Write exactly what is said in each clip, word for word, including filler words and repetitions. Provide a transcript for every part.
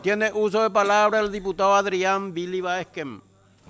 Tiene uso de palabra el diputado Adrián Billy Baesquem.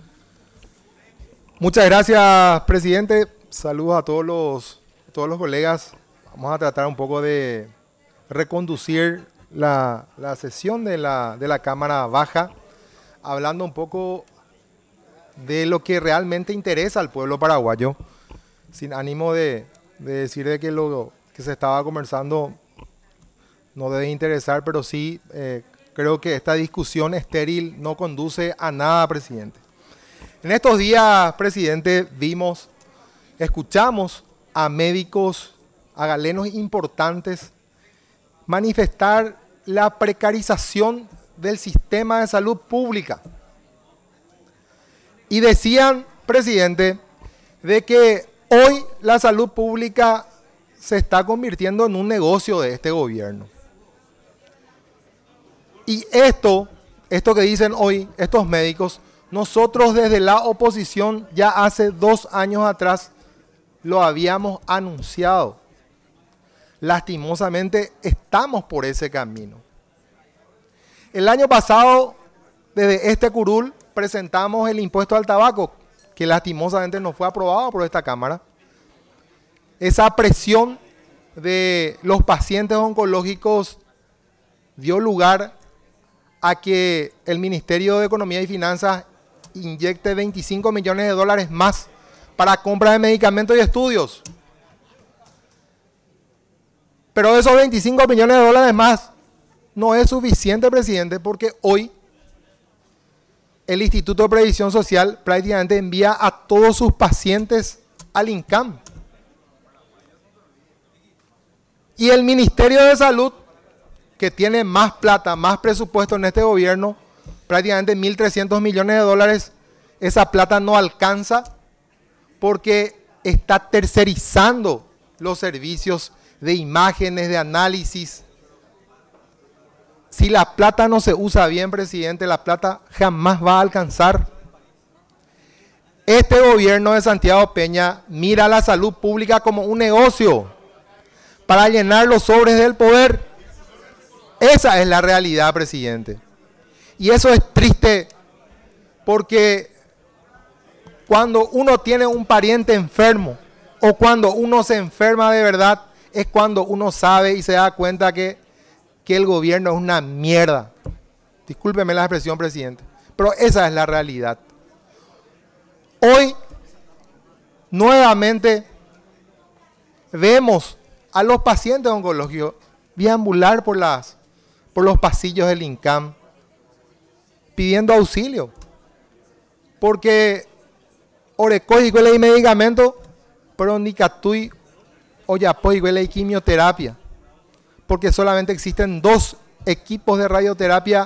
Muchas gracias, presidente. Saludos a todos los, a todos los colegas. Vamos a tratar un poco de reconducir la, la sesión de la, de la Cámara Baja, hablando un poco de lo que realmente interesa al pueblo paraguayo, sin ánimo de, de decir de que lo que se estaba conversando no debe interesar, pero sí eh, creo que esta discusión estéril no conduce a nada, presidente. En estos días, presidente, vimos, escuchamos a médicos, a galenos importantes manifestar la precarización del sistema de salud pública. Y decían, presidente, de que hoy la salud pública se está convirtiendo en un negocio de este gobierno. Y esto, esto que dicen hoy estos médicos, nosotros desde la oposición ya hace dos años atrás lo habíamos anunciado. Lastimosamente estamos por ese camino. El año pasado, desde este curul, presentamos el impuesto al tabaco, que lastimosamente no fue aprobado por esta Cámara. Esa presión de los pacientes oncológicos dio lugar a que el Ministerio de Economía y Finanzas inyecte veinticinco millones de dólares más para compra de medicamentos y estudios. Pero esos veinticinco millones de dólares más no es suficiente, presidente, porque hoy el Instituto de Previsión Social prácticamente envía a todos sus pacientes al INCAM. Y el Ministerio de Salud, que tiene más plata, más presupuesto en este gobierno, prácticamente mil trescientos millones de dólares, esa plata no alcanza porque está tercerizando los servicios de imágenes, de análisis. Si la plata no se usa bien, presidente, la plata jamás va a alcanzar. Este gobierno de Santiago Peña mira la salud pública como un negocio para llenar los sobres del poder. Esa es la realidad, presidente. Y eso es triste porque cuando uno tiene un pariente enfermo o cuando uno se enferma de verdad, es cuando uno sabe y se da cuenta que, que el gobierno es una mierda. Discúlpeme la expresión, presidente, pero esa es la realidad. Hoy, nuevamente, vemos a los pacientes oncológicos deambular por, las, por los pasillos del INCAM pidiendo auxilio. Porque orecoy y medicamento, pero ni catui o yapoy y quimioterapia. Porque solamente existen dos equipos de radioterapia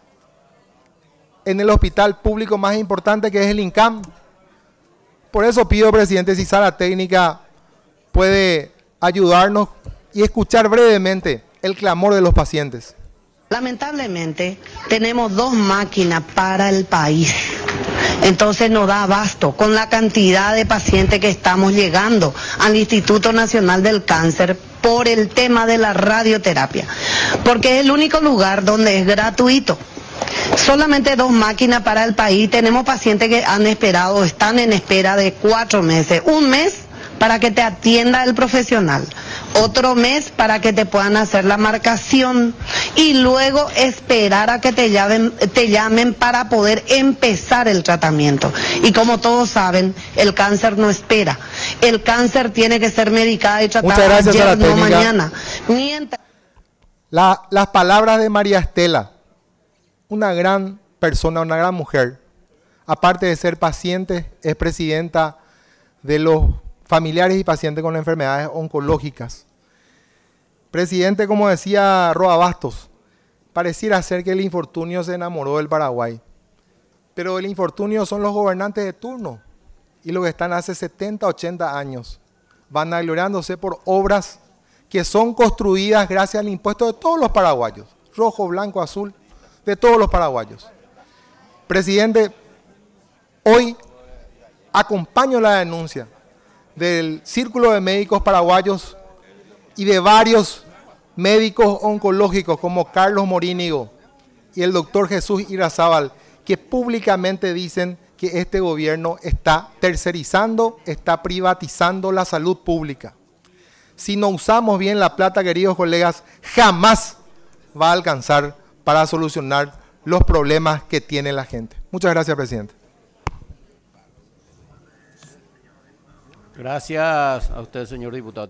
en el hospital público más importante, que es el INCAM. Por eso pido, presidente, si Sala Técnica puede ayudarnos y escuchar brevemente el clamor de los pacientes. Lamentablemente tenemos dos máquinas para el país, entonces no da abasto con la cantidad de pacientes que estamos llegando al Instituto Nacional del Cáncer por el tema de la radioterapia, porque es el único lugar donde es gratuito. Solamente dos máquinas para el país. Tenemos pacientes que han esperado, están en espera de cuatro meses, un mes para que te atienda el profesional, otro mes para que te puedan hacer la marcación y luego esperar a que te llamen, te llamen para poder empezar el tratamiento. Y como todos saben, el cáncer no espera. El cáncer tiene que ser medicado y tratado ayer, no mañana. Mientras... La, las palabras de María Estela, una gran persona, una gran mujer, aparte de ser paciente, es presidenta de los familiares y pacientes con enfermedades oncológicas. Presidente, como decía Roa Bastos, pareciera ser que el infortunio se enamoró del Paraguay, pero el infortunio son los gobernantes de turno y los que están hace setenta, ochenta años, vanagloriándose por obras que son construidas gracias al impuesto de todos los paraguayos, rojo, blanco, azul, de todos los paraguayos. Presidente, hoy acompaño la denuncia del Círculo de Médicos Paraguayos y de varios médicos oncológicos como Carlos Morínigo, y el doctor Jesús Irarrázaval, que públicamente dicen que este gobierno está tercerizando, está privatizando la salud pública. Si no usamos bien la plata, queridos colegas, jamás va a alcanzar para solucionar los problemas que tiene la gente. Muchas gracias, presidente. Gracias a usted, señor diputado.